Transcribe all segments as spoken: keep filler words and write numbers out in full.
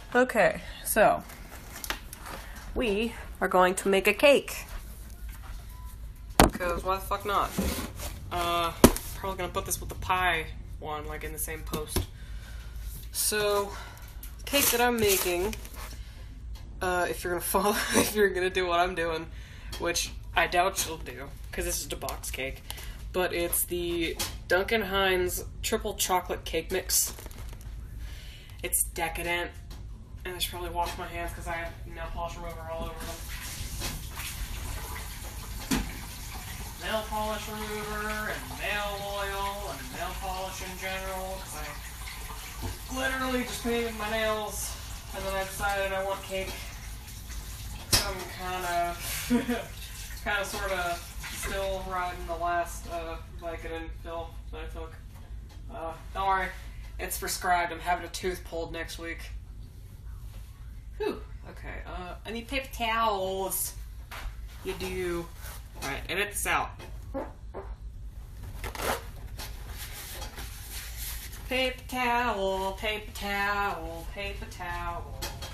Okay, so we are going to make a cake. Because why the fuck not? Uh, probably gonna put this with the pie one, like in the same post. So, the cake that I'm making, uh, if you're gonna follow, if you're gonna do what I'm doing, which I doubt you'll do, because this is a box cake, but it's the Duncan Hines triple chocolate cake mix. It's decadent, and I should probably wash my hands because I have nail polish remover all over them. Nail polish remover, and nail oil, and nail polish in general, because I literally just painted my nails, and then I decided I want cake. So I'm kind of, kind of sort of still riding the last uh, Vicodin pill that I took. Uh, don't worry, it's prescribed. I'm having a tooth pulled next week. Whew. Okay, uh, I need paper towels. You do. Alright, edit this out. Paper towel, paper towel, paper towel.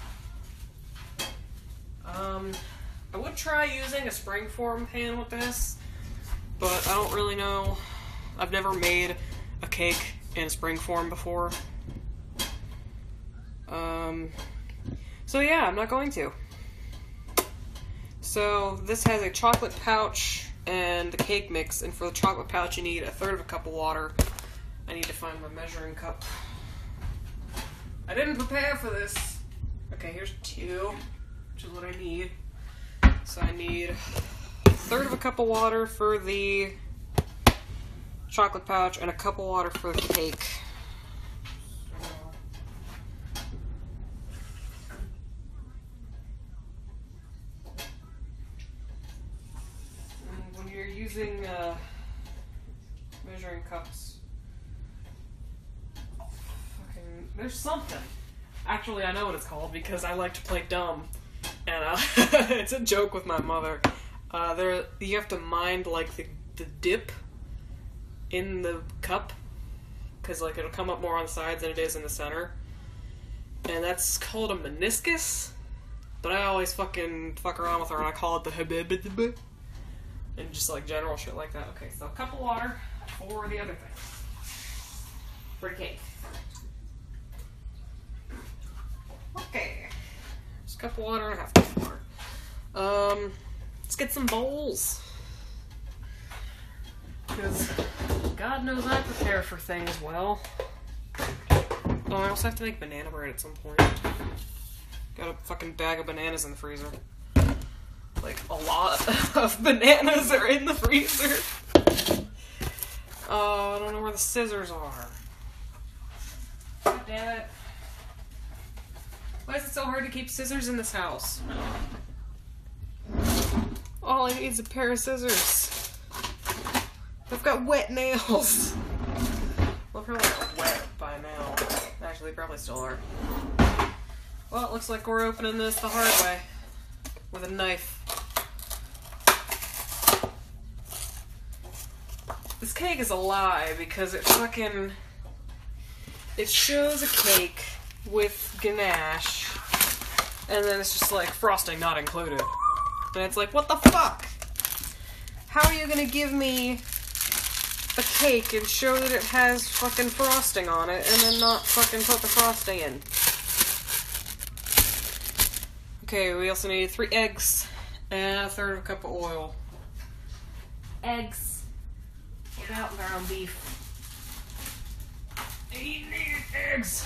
Um, I would try using a springform pan with this, but I don't really know. I've never made a cake in springform before. Um, so yeah, I'm not going to. So this has a chocolate pouch and the cake mix, and for the chocolate pouch you need a third of a cup of water. I need to find my measuring cup. I didn't prepare for this. Okay, here's two, which is what I need. So I need a third of a cup of water for the chocolate pouch and a cup of water for the cake. And when you're using uh, measuring cups, fucking, there's something. Actually, I know what it's called because I like to play dumb. And uh, it's a joke with my mother. Uh, there, you have to mind like the, the dip in the cup, because like it'll come up more on the sides than it is in the center, and that's called a meniscus. But I always fucking fuck around with her and I call it the habib, and just like general shit like that. Okay, so a cup of water for the other thing, for the cake. Okay. A cup of water and a half cup of water. Um, let's get some bowls. Because God knows I prepare for things well. Oh, I also have to make banana bread at some point. Got a fucking bag of bananas in the freezer. Like, a lot of bananas are in the freezer. Oh, I don't know where the scissors are. God damn it. Why is it so hard to keep scissors in this house? All I need is a pair of scissors. I've got wet nails. Well, probably not wet by now. Actually, they probably still are. Well, it looks like we're opening this the hard way. With a knife. This cake is a lie because it fucking... It shows a cake with ganache, and then it's just like frosting not included. And it's like, what the fuck? How are you gonna give me a cake and show that it has fucking frosting on it and then not fucking put the frosting in? Okay, we also need three eggs and a third of a cup of oil. Eggs. Get out ground beef. I need eggs.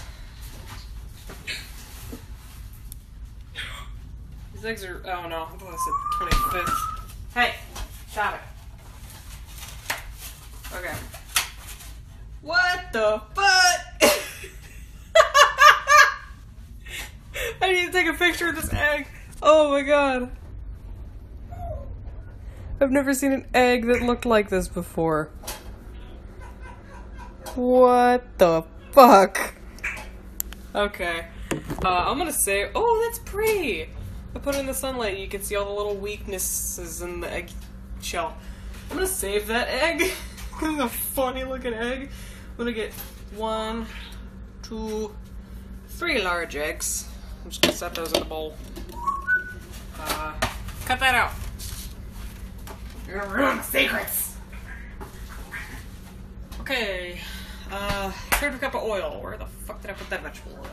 These eggs are, oh no, I thought I said twenty-fifth. Hey, stop it. Okay. What the fuck? I need to take a picture of this egg. Oh my god. I've never seen an egg that looked like this before. What the fuck? Okay. Uh, I'm gonna say, oh, that's pretty. I put it in the sunlight and you can see all the little weaknesses in the egg shell. I'm gonna save that egg. This is a funny looking egg. I'm gonna get one, two, three large eggs. I'm just gonna set those in the bowl. Uh, cut that out. You're gonna ruin the secrets. Okay. Uh, third cup of oil. Where the fuck did I put that vegetable oil?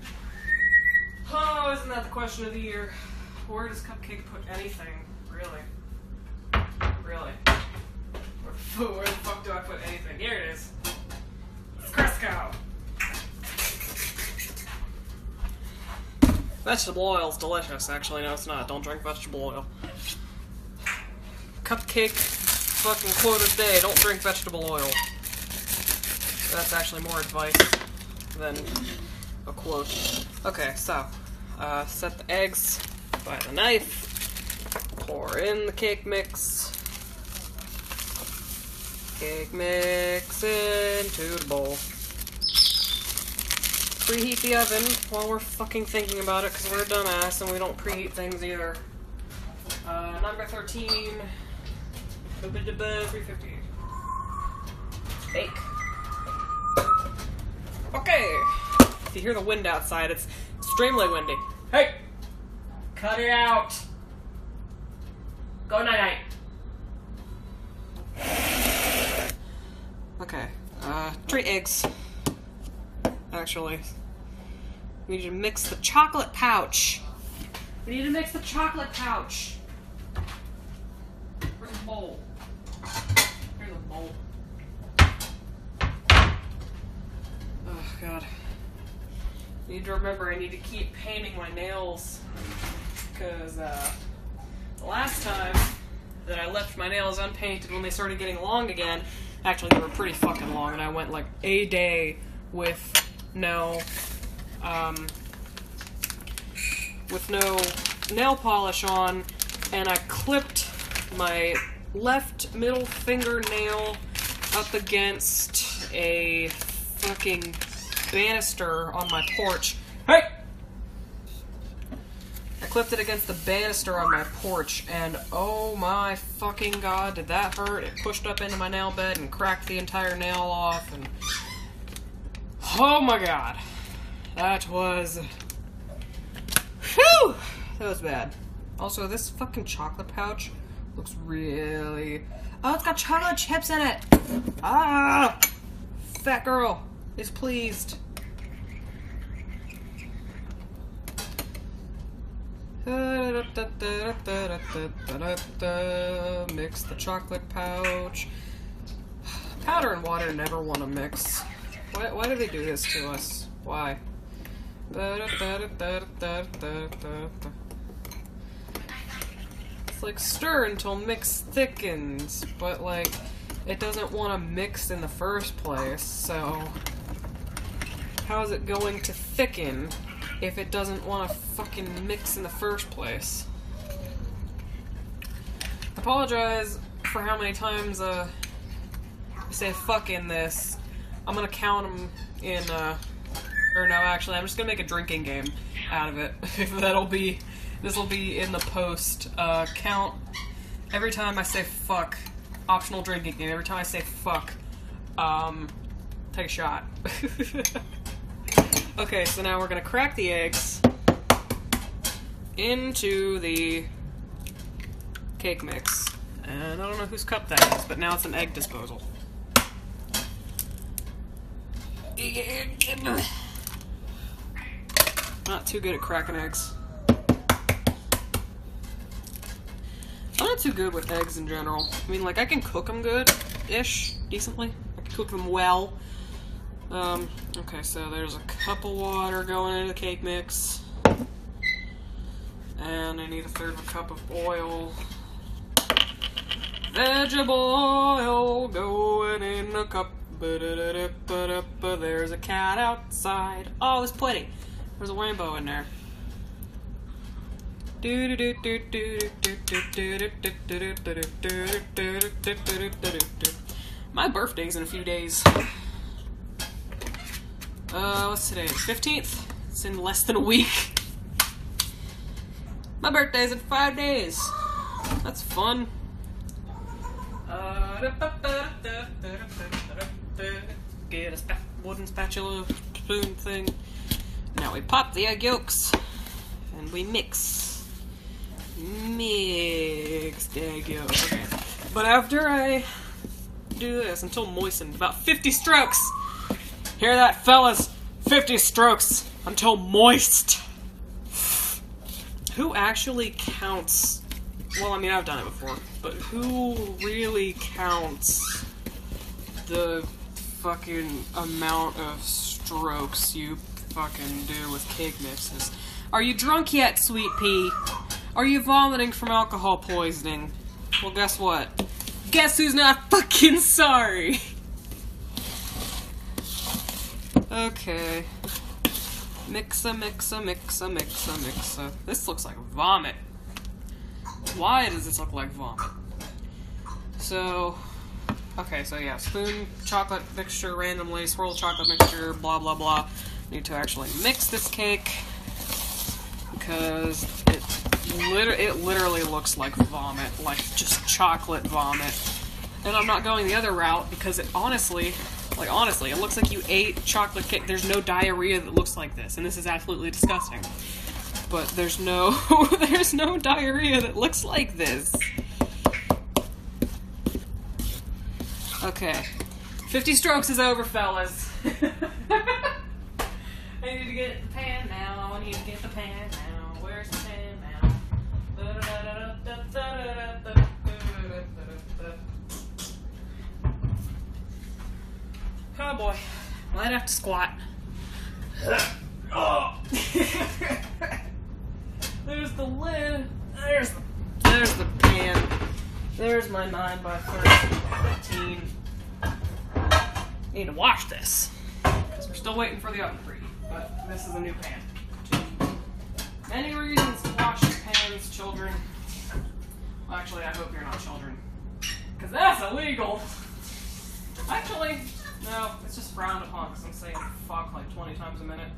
Oh, isn't that the question of the year? Where does Cupcake put anything? Really? Really? Where, where the fuck do I put anything? Here it is. It's Crisco. Vegetable oil is delicious. Actually, no, it's not. Don't drink vegetable oil. Cupcake fucking quote of the day. Don't drink vegetable oil. That's actually more advice than a quote. Okay, so, uh, set the eggs by the knife, pour in the cake mix, cake mix into the bowl. Preheat the oven while we're fucking thinking about it, because we're a dumbass and we don't preheat things either. Uh, number thirteen, three fifty. Bake. Okay, if you hear the wind outside, it's extremely windy. Hey! Cut it out! Go night-night. Okay, uh, three eggs. Actually, we need to mix the chocolate pouch. We need to mix the chocolate pouch. Where's the bowl? Here's the bowl. Oh, God. I need to remember I need to keep painting my nails. Because, uh, the last time that I left my nails unpainted when they started getting long again, actually they were pretty fucking long, and I went like a day with no, um, with no nail polish on, and I clipped my left middle fingernail up against a fucking banister on my porch. Hey! I clipped it against the banister on my porch, and oh my fucking god, did that hurt. It pushed up into my nail bed and cracked the entire nail off, and oh my god. That was... Whew! That was bad. Also, this fucking chocolate pouch looks really... Oh, it's got chocolate chips in it! Ah! Fat girl is pleased. Mix the chocolate pouch. Powder and water never want to mix. Why, why do they do this to us? Why? It's like stir until mix thickens, but like it doesn't want to mix in the first place, so how is it going to thicken if it doesn't want to fucking mix in the first place? I apologize for how many times uh, I say fuck in this. I'm gonna count them in, uh, or no, actually, I'm just gonna make a drinking game out of it. That'll be, this'll be in the post. Uh, count every time I say fuck. Optional drinking game. Every time I say fuck, um, take a shot. Okay, so now we're gonna crack the eggs into the cake mix. And I don't know whose cup that is, but now it's an egg disposal. Not too good at cracking eggs. I'm not too good with eggs in general. I mean, like, I can cook them good-ish, decently. I can cook them well. Um, okay, so there's a cup of water going into the cake mix. And I need a third of a cup of oil. Vegetable oil going in a cup. There's a cat outside. Oh, there's plenty. There's a rainbow in there. My birthday's in a few days. Uh, what's today? fifteenth? It's in less than a week. My birthday's in five days. That's fun. Uh, get a spa wooden spatula spoon thing. Now we pop the egg yolks and we mix. Mix. There you go. Okay. But after I do this until moistened, about fifty strokes. Hear that, fellas? fifty strokes until moist. Who actually counts? Well, I mean, I've done it before, but who really counts the fucking amount of strokes you fucking do with cake mixes? Are you drunk yet, Sweet Pea? Are you vomiting from alcohol poisoning? Well, guess what? Guess who's not fucking sorry? Okay. Mixa, mixa, mixa, mixa, mixa. This looks like vomit. Why does this look like vomit? So, okay, so yeah, spoon chocolate mixture randomly, swirl chocolate mixture, blah blah blah. Need to actually mix this cake because it, liter- it literally looks like vomit, like just chocolate vomit. And I'm not going the other route because it honestly, like honestly, it looks like you ate chocolate cake. There's no diarrhea that looks like this, and this is absolutely disgusting. But there's no, there's no diarrhea that looks like this. Okay. fifty strokes is over, fellas. I need to get the pan now. I need to get the pan now. Where's the pan now? Oh boy. Might have to squat. Oh. There's the lid. There's the, there's the pan. There's my nine by thirteen. Need to wash this because we're still waiting for the oven to preheat. But this is a new pan. Many reasons to wash your pans, children. Well, actually, I hope you're not children, because that's illegal. Actually, no, it's just frowned upon because I'm saying fuck like twenty times a minute.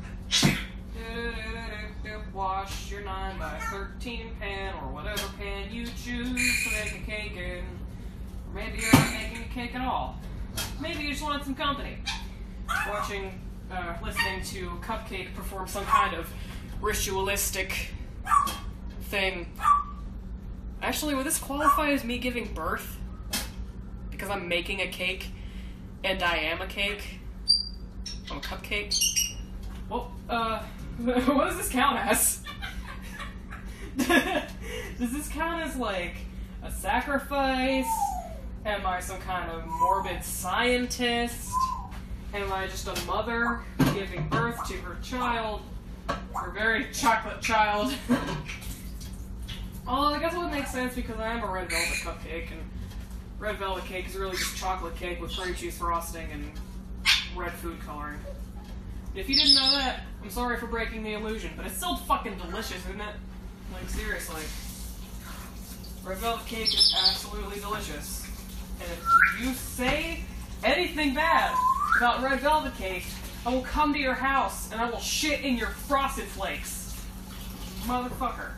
Wash your nine by thirteen pan or whatever pan you choose to make a cake in. Or maybe you're not making a cake at all. Maybe you just want some company. Watching, uh, listening to Cupcake perform some kind of ritualistic thing. Actually, would this qualify as me giving birth? Because I'm making a cake and I am a cake? I'm a cupcake? Well, uh, what does this count as? Does this count as, like, a sacrifice? Am I some kind of morbid scientist? Am I just a mother giving birth to her child? Her very chocolate child? Well, I guess it would make sense because I am a red velvet cupcake, and red velvet cake is really just chocolate cake with cream cheese frosting and red food coloring. If you didn't know that, I'm sorry for breaking the illusion, but it's still fucking delicious, isn't it? Like, seriously. Red velvet cake is absolutely delicious. And if you say anything bad about red velvet cake, I will come to your house and I will shit in your Frosted Flakes. Motherfucker.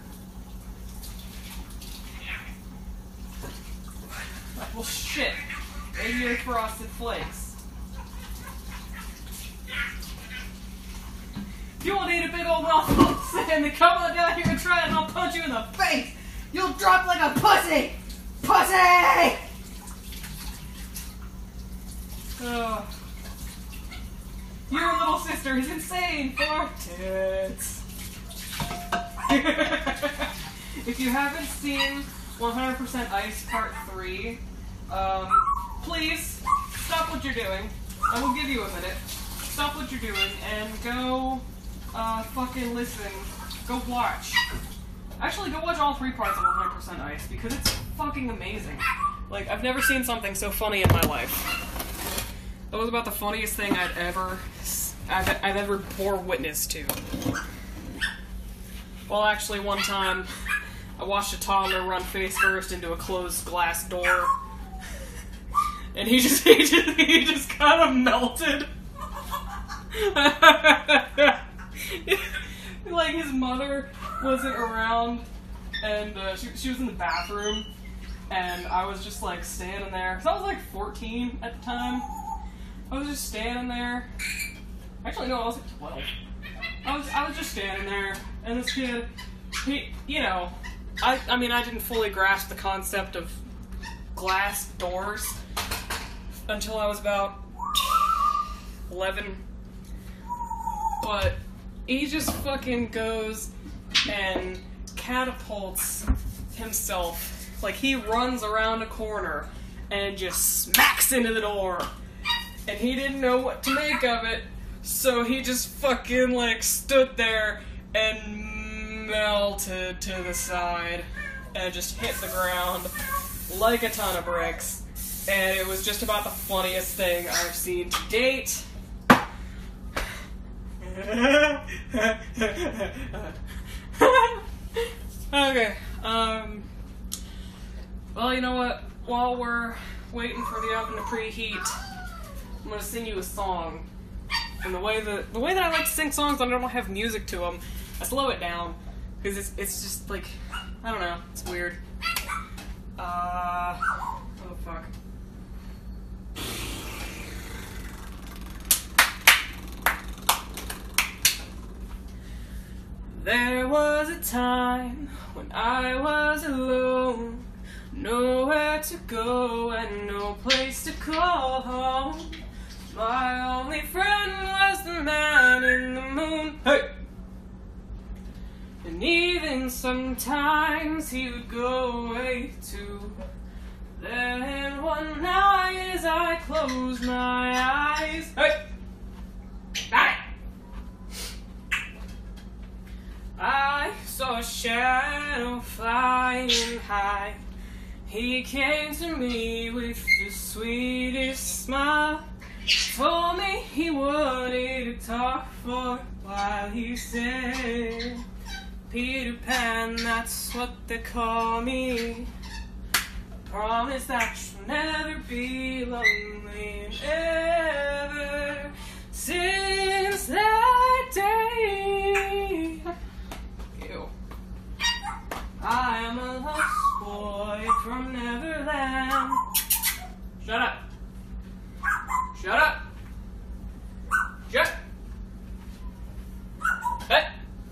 I will shit in your Frosted Flakes. You will need a big old mouthful of sand to come on down here and try it, and I'll punch you in the face. You'll drop like a pussy. Pussy! Oh. Your little sister is insane for tits. If you haven't seen one hundred percent Ice Part three, um, please stop what you're doing. I will give you a minute. Stop what you're doing and go uh, fucking listen. Go watch. Actually, go watch all three parts of one hundred percent Ice because it's fucking amazing. Like, I've never seen something so funny in my life. That was about the funniest thing I'd ever, I've, I've ever bore witness to. Well, actually, one time, I watched a toddler run face first into a closed glass door, and he just, he just, he just kind of melted. Like, his mother wasn't around, and uh, she, she was in the bathroom, and I was just, like, standing there, because I was, like, fourteen at the time. I was just standing there. Actually, no, I was like twelve. I was I was just standing there, and this kid, he, you know, I I mean I didn't fully grasp the concept of glass doors until I was about eleven, but he just fucking goes and catapults himself, like he runs around a corner and just smacks into the door, and he didn't know what to make of it, so he just fucking like stood there and melted to the side and just hit the ground like a ton of bricks, and it was just about the funniest thing I've seen to date. Okay, um, well, you know what, while we're waiting for the oven to preheat, I'm gonna sing you a song, and the way that, the way that I like to sing songs when I don't have music to them, I slow it down, because it's, it's just like, I don't know, it's weird. Uh, oh fuck. There was a time when I was alone, nowhere to go and no place to call home. My only friend was the man in the moon. Hey! And even sometimes he would go away too. Then one night as I closed my eyes, hey! Got it! I saw a shadow flying high. He came to me with the sweetest smile. Told me he wanted to talk for a while. He said, Peter Pan, that's what they call me. I promise that you'll never be lonely. And ever since that day, I am a lost boy from Neverland. Shut up. Shut up. Shut. Hey.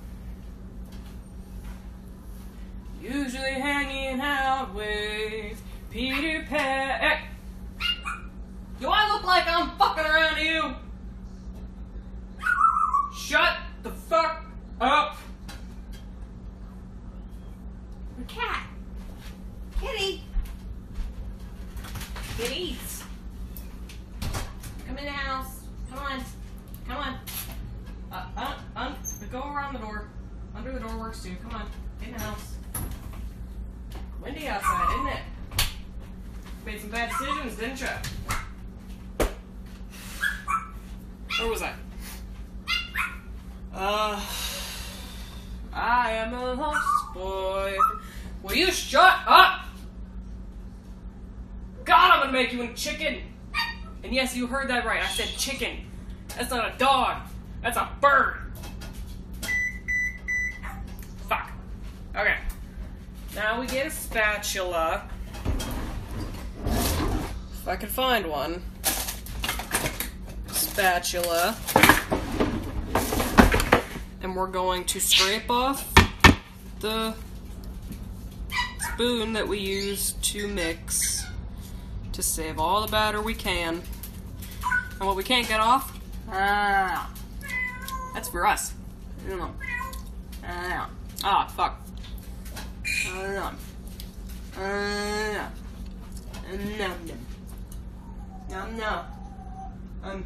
Usually hanging out with Peter Pan. Hey. Do I look like I'm fucking around to you? Shut the fuck up. Cat. Kitty. Kitties. Come in the house. Come on. Come on. Uh, un, un, go around the door. Under the door works too. Come on. Get in the house. Windy outside, isn't it? Made some bad decisions, didn't you? Where was I? Uh, I am a lost boy. Will you shut up? God, I'm gonna make you a chicken. And yes, you heard that right. I said chicken. That's not a dog. That's a bird. Fuck. Okay. Now we get a spatula. If I can find one. Spatula. And we're going to scrape off the spoon that we use to mix to save all the batter we can. And what we can't get off, ah, that's for us. Ah, ah fuck. Ah, ah, no, no, no, um.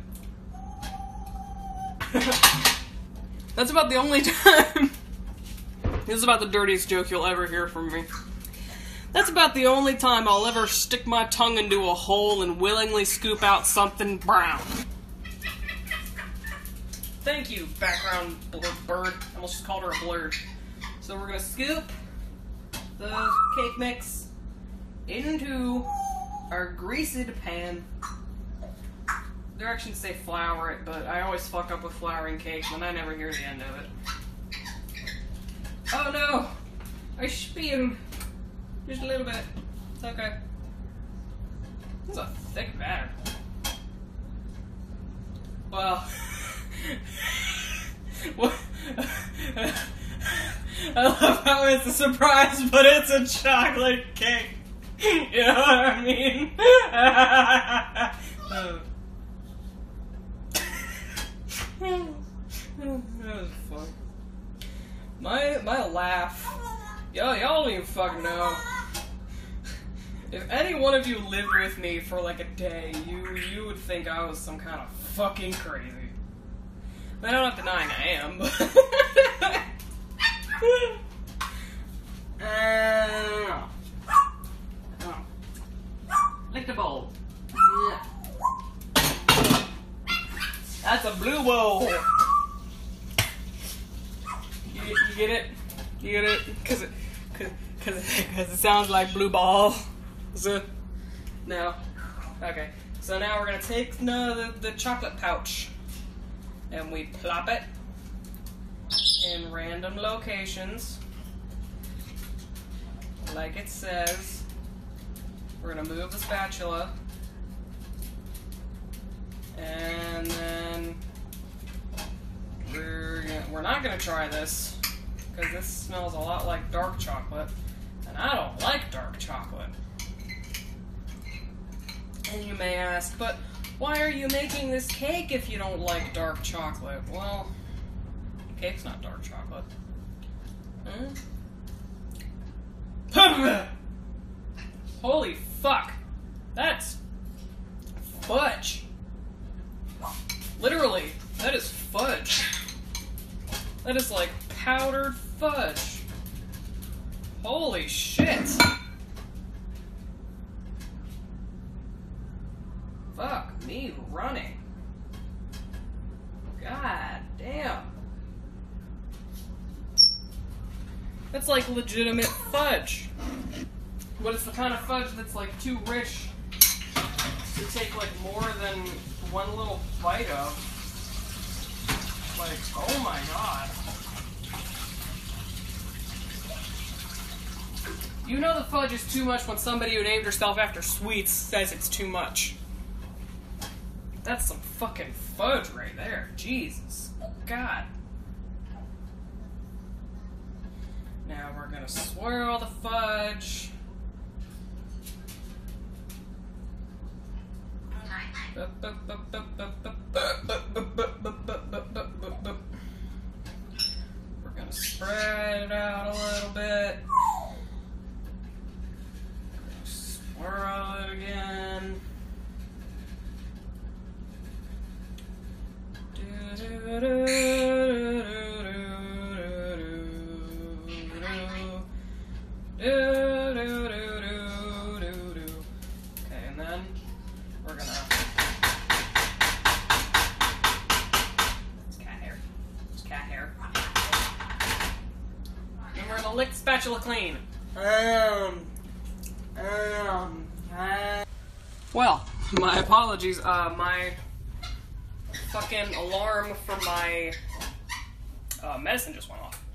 That's about the only time. This is about the dirtiest joke you'll ever hear from me. That's about the only time I'll ever stick my tongue into a hole and willingly scoop out something brown. Thank you, background bird. I almost just called her a blurred. So we're gonna scoop the cake mix into our greased pan. Directions say flour it, but I always fuck up with flouring cakes and I never hear the end of it. Oh no! I spilled. Just a little bit. It's okay. It's a thick batter. Well, I love how it's a surprise, but it's a chocolate cake. You know what I mean? uh. That was fun. My my laugh. Y'all y'all don't even fucking know. If any one of you lived with me for like a day, you you would think I was some kind of fucking crazy. I don't have denying I am, but uh, oh. Lick the bowl. Yeah. That's a blue bowl. You, you get it? You get it? Cause it, cause, cause, cause it sounds like blue ball. So, no. Okay. So now we're gonna take no the, the chocolate pouch, and we plop it in random locations, like it says. We're gonna move the spatula, and then we're gonna, we're not gonna try this because this smells a lot like dark chocolate, and I don't like dark chocolate. And you may ask, but why are you making this cake if you don't like dark chocolate? Well, cake's not dark chocolate. Huh? Holy fuck. That's fudge. Literally, that is fudge. That is like powdered fudge. Holy shit. Fuck me running. God damn. That's like legitimate fudge. But it's the kind of fudge that's like too rich to take like more than one little bite of. Like, oh my god. You know the fudge is too much when somebody who named herself after sweets says it's too much. That's some fucking fudge right there. Jesus. God. Now we're gonna swirl the fudge. We're gonna spread it out a little bit. Swirl it again. Okay, and then we're gonna. It's cat hair. It's cat hair. And we're gonna lick the spatula clean. Um. Um. Uh. Well, my apologies. Uh, my. Fucking alarm for my uh, medicine just went off.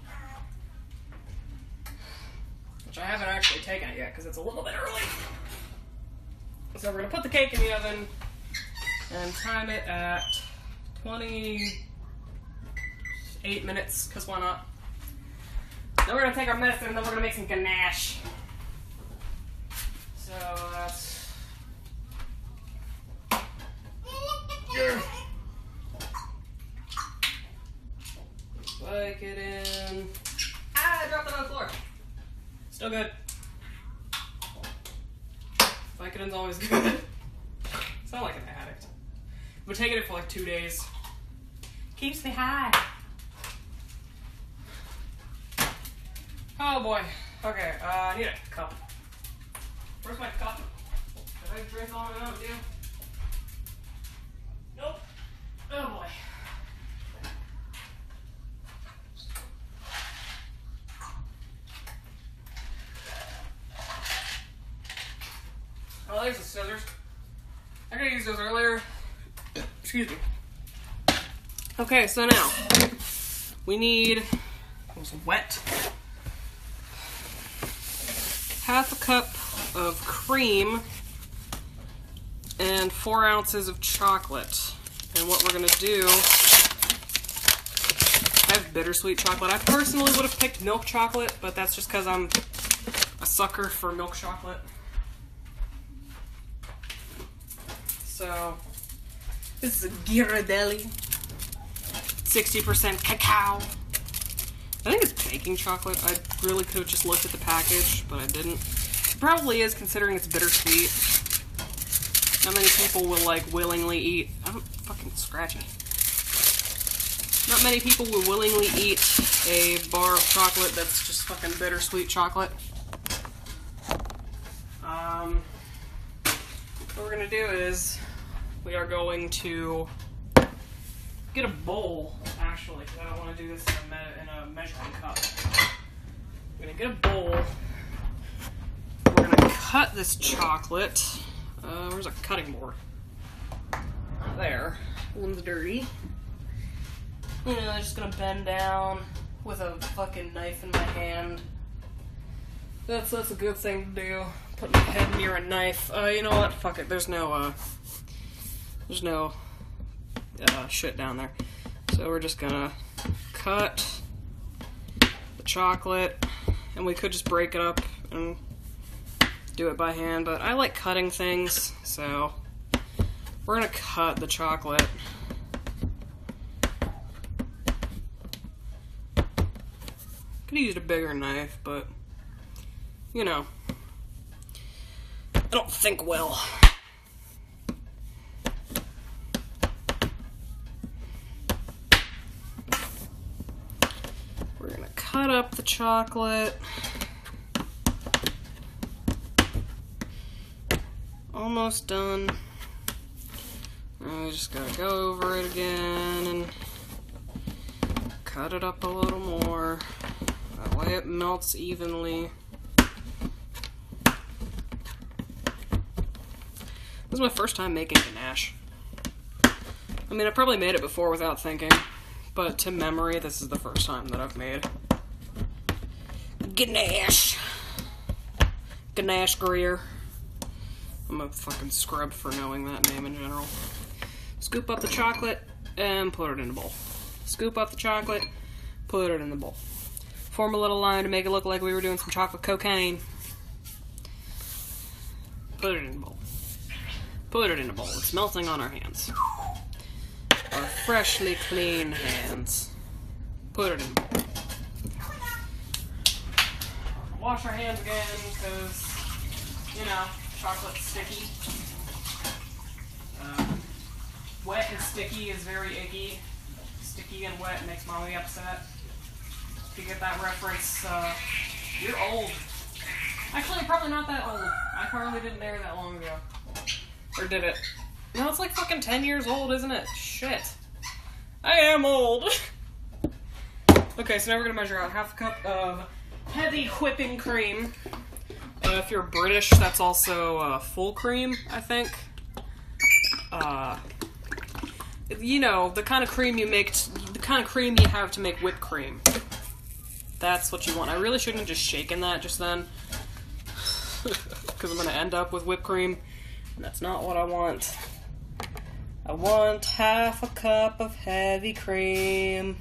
Which I haven't actually taken it yet because it's a little bit early. So we're going to put the cake in the oven and time it at twenty-eight minutes, because why not? Then we're going to take our medicine and then we're going to make some ganache. So that's... Yeah. Spike it in. Ah, I dropped it on the floor. Still good. Vicodin's always good. It's not like an addict. I've been taking it for like two days. Keeps me high. Oh boy. Okay, uh, I need a cup. Where's my cup? Did I drink all of it out, dude? Nope. Oh boy. Oh, there's the scissors. I could have used those earlier. Excuse me. Okay, so now we need some wet. Half a cup of cream and four ounces of chocolate. And what we're gonna do, I have bittersweet chocolate. I personally would have picked milk chocolate, but that's just because I'm a sucker for milk chocolate. So, this is a Ghirardelli. sixty percent cacao. I think it's baking chocolate. I really could have just looked at the package, but I didn't. It probably is, considering it's bittersweet. Not many people will, like, willingly eat... I'm fucking scratchy. Not many people will willingly eat a bar of chocolate that's just fucking bittersweet chocolate. Um, what we're gonna do is, we are going to get a bowl, actually, because I don't want to do this in a, me in a measuring cup. I'm gonna get a bowl. We're gonna cut this chocolate. Uh, where's a cutting board? Not there. One's dirty. You know, I'm just gonna bend down with a fucking knife in my hand. That's that's a good thing to do. Put my head near a knife. Uh, you know what? Fuck it. There's no uh, there's no uh, shit down there. So we're just gonna cut the chocolate, and we could just break it up and do it by hand. But I like cutting things, so we're gonna cut the chocolate. Could have used a bigger knife, but, you know, I don't think well. We're gonna cut up the chocolate. Almost done. I just gotta go over it again and cut it up a little more. That way it melts evenly. This is my first time making ganache. I mean, I probably made it before without thinking, but to memory, this is the first time that I've made ganache. Ganache Greer. I'm a fucking scrub for knowing that name in general. Scoop up the chocolate and put it in a bowl. Scoop up the chocolate, put it in the bowl. Form a little line to make it look like we were doing some chocolate cocaine. Put it in a bowl. Put it in a bowl. It's melting on our hands. Our freshly clean hands. Put it in a bowl. Wash our hands again, because, you know, chocolate's sticky. Uh, wet and sticky is very icky. Sticky and wet makes mommy upset. If you get that reference, uh, you're old. Actually, probably not that old. I probably didn't air that long ago. Or did it? No, it's like fucking ten years old, isn't it? Shit. I am old. Okay, so now we're gonna measure out half a cup of heavy whipping cream. Uh, if you're British, that's also uh, full cream, I think. Uh, you know, the kind of cream you make, t- the kind of cream you have to make whipped cream. That's what you want. I really shouldn't have just shaken that just then, because I'm going to end up with whipped cream, and that's not what I want. I want half a cup of heavy cream.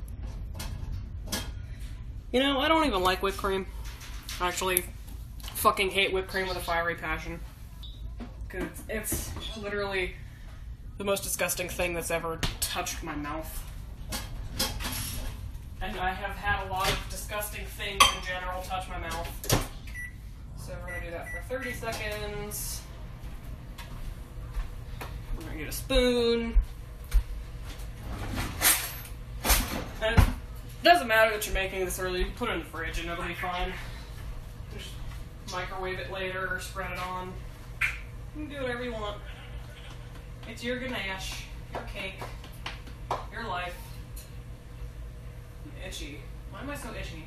You know, I don't even like whipped cream. Actually, fucking hate whipped cream with a fiery passion. Because it's literally the most disgusting thing that's ever touched my mouth. And I have had a lot of disgusting things in general touch my mouth. So we're going to do that for thirty seconds. We're going to get a spoon. And it doesn't matter that you're making this early. You can put it in the fridge and it'll be fine. Just microwave it later or spread it on. You can do whatever you want. It's your ganache, your cake, your life. I'm itchy. Why am I so itchy?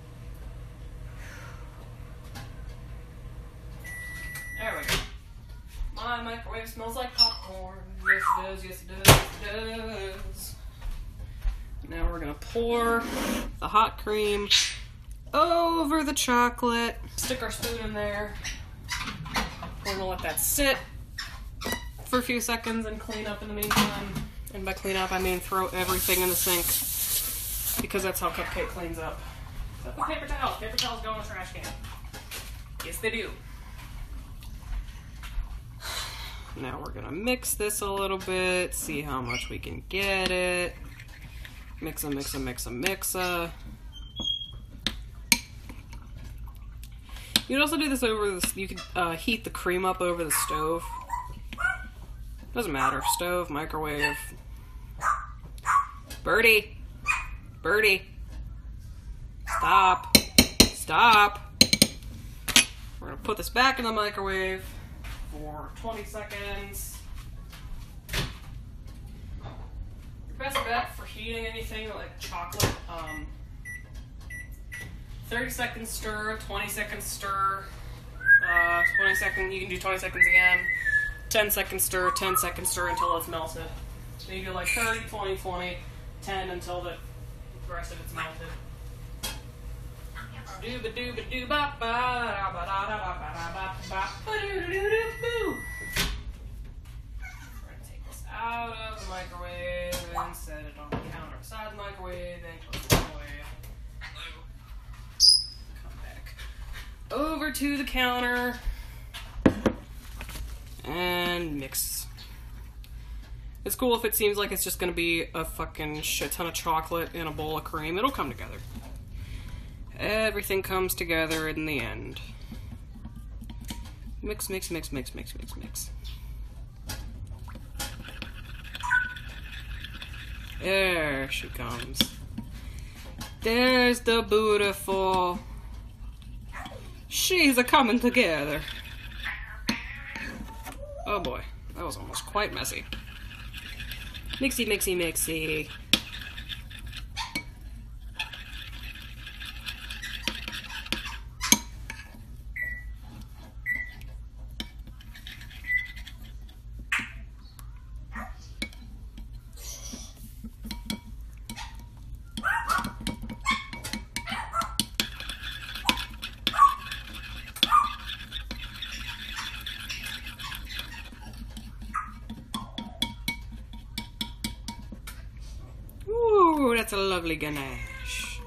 There we go. My microwave smells like popcorn. Yes it does, yes it does, yes it does. Now we're gonna pour the hot cream over the chocolate. Stick our spoon in there. We're gonna let that sit for a few seconds and clean up in the meantime. And by clean up, I mean throw everything in the sink. because that's how Cupcake cleans up. Except with paper towels. Paper towels go in the trash can. Yes, they do. Now we're gonna mix this a little bit, see how much we can get it. Mixa, mixa, mixa, mixa. You could also do this over the, you could uh, heat the cream up over the stove. Doesn't matter, stove, microwave. Birdie! Birdie! Stop! Stop! We're gonna put this back in the microwave for twenty seconds. Best bet for heating anything like chocolate, um, thirty seconds stir, twenty seconds stir, uh, twenty seconds, you can do twenty seconds again, ten seconds stir, ten seconds stir until it's melted. So you do like thirty, twenty, twenty, ten until the rest of it's melted. Dooba dooba doo ba ba da ba da da ba ba ba ba ba doo doo doo doo. We're gonna take this out of the microwave and set it on the counter beside the microwave and close the microwave. Come back over to the counter and mix. It's cool if it seems like it's just gonna be a fucking shit ton of chocolate in a bowl of cream. It'll come together. Everything comes together in the end. Mix, mix, mix, mix, mix, mix, mix. There she comes. There's the beautiful. She's a coming together. Oh boy, that was almost quite messy. Mixy, mixy, mixy. Ooh, that's a lovely ganache.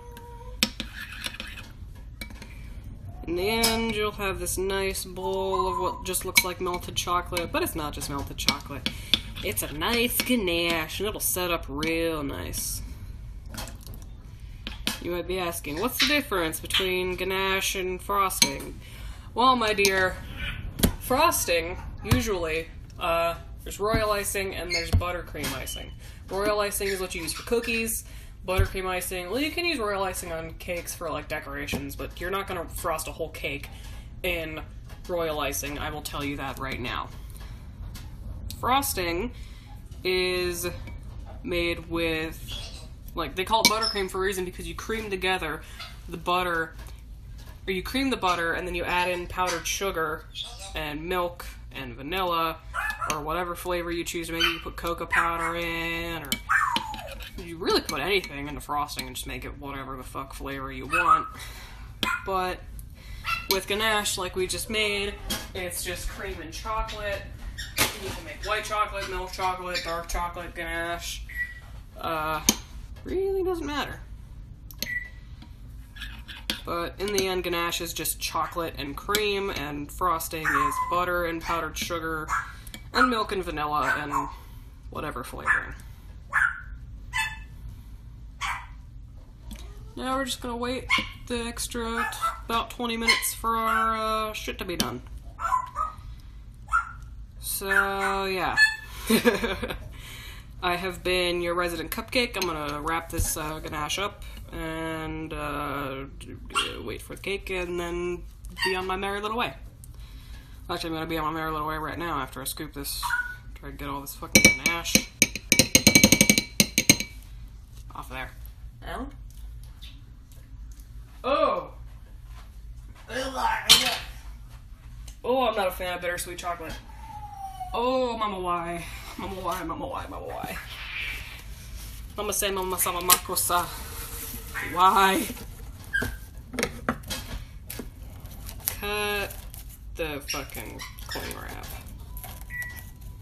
In the end, you'll have this nice bowl of what just looks like melted chocolate, but it's not just melted chocolate. It's a nice ganache, and it'll set up real nice. You might be asking, what's the difference between ganache and frosting? Well, my dear, frosting, usually, uh, there's royal icing and there's buttercream icing. Royal icing is what you use for cookies. Buttercream icing, well, you can use royal icing on cakes for, like, decorations, but you're not going to frost a whole cake in royal icing. I will tell you that right now. Frosting is made with, like, they call it buttercream for a reason, because you cream together the butter, or you cream the butter and then you add in powdered sugar and milk and vanilla, or whatever flavor you choose. Maybe you put cocoa powder in, or you really put anything into frosting and just make it whatever the fuck flavor you want. But with ganache, like we just made, it's just cream and chocolate. You can make white chocolate, milk chocolate, dark chocolate, ganache. Uh, really doesn't matter. But in the end, ganache is just chocolate and cream, and frosting is butter and powdered sugar, and milk and vanilla, and whatever flavoring. Now we're just gonna wait the extra t- about twenty minutes for our uh, shit to be done. So, yeah. I have been your resident cupcake. I'm gonna wrap this uh, ganache up and uh, wait for the cake and then be on my merry little way. Actually, I'm gonna be on my merry little way right now after I scoop this. Try to get all this fucking ganache off of there. Oh? Oh! Oh, I'm not a fan of bittersweet chocolate. Oh, mama, why? Mama, why? Mama, why? Mama, why? Mama say, mama, sama, makosa. Why? Cut the fucking cling wrap.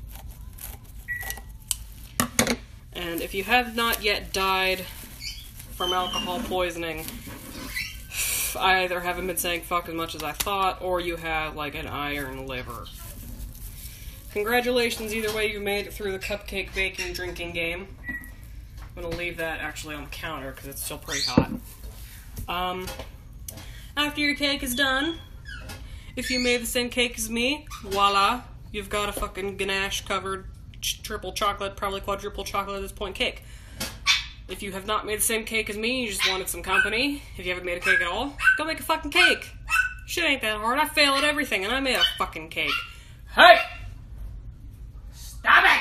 And if you have not yet dyed from alcohol poisoning. I either haven't been saying fuck as much as I thought, or you have, like, an iron liver. Congratulations, either way you made it through the cupcake baking drinking game. I'm gonna leave that actually on the counter, because it's still pretty hot. Um, after your cake is done, if you made the same cake as me, voila, you've got a fucking ganache-covered ch- triple chocolate, probably quadruple chocolate at this point cake. If you have not made the same cake as me, you just wanted some company, if you haven't made a cake at all, go make a fucking cake. Shit ain't that hard. I fail at everything, and I made a fucking cake. Hey! Stop it!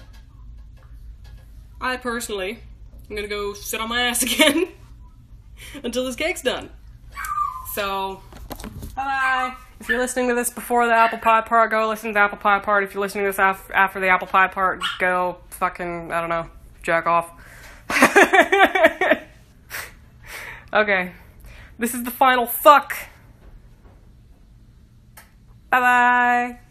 I personally am gonna go sit on my ass again until this cake's done. So, bye-bye. If you're listening to this before the apple pie part, go listen to the apple pie part. If you're listening to this af- after the apple pie part, go fucking, I don't know, jack off. Okay. This is the final fuck. Bye-bye.